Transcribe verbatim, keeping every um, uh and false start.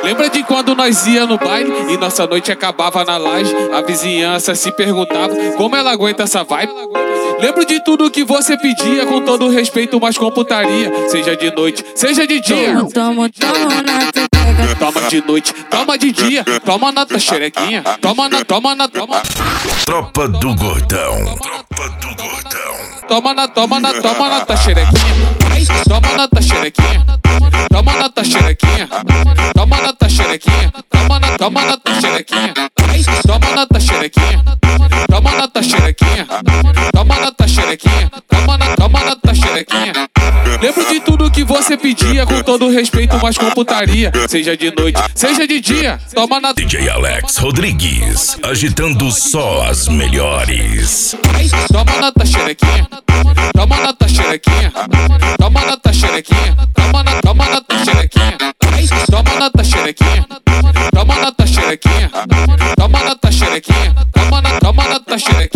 Lembra de quando nós ia no baile e nossa noite acabava na laje? A vizinhança se perguntava como ela aguenta essa vibe. Lembro de tudo que você pedia, com todo respeito, mas com putaria. Seja de noite, seja de dia. Toma, toma na teteca. Toma de noite, toma de dia. Toma na tua xerequinha. Toma na, toma na, toma. Tropa do Gordão. Tropa do Gordão. Toma na, toma na, toma na tua xerequinha. Toma na tua xerequinha. Toma na tua xerequinha. Toma na tua xerequinha. Toma na, toma na tua xerequinha. Toma na tua xerequinha. Toma na tua xerequinha. Toma na tua xerequinha. Toma na, toma na tua xerequinha. Lembro de tudo que você pedia, com todo respeito, mas com putaria. Seja de noite, seja de dia. Toma na D J Alex Rodrigues, agitando só as melhores. Toma na tua xerequinha. Toma na tua xerequinha. Toma na tua xerequinha. Toma na, toma na tua xerequinha. Toma na tua xerequinha. Toma na tua xerequinha. Toma na tua xerequinha. Toma na, toma na tua xerequinha.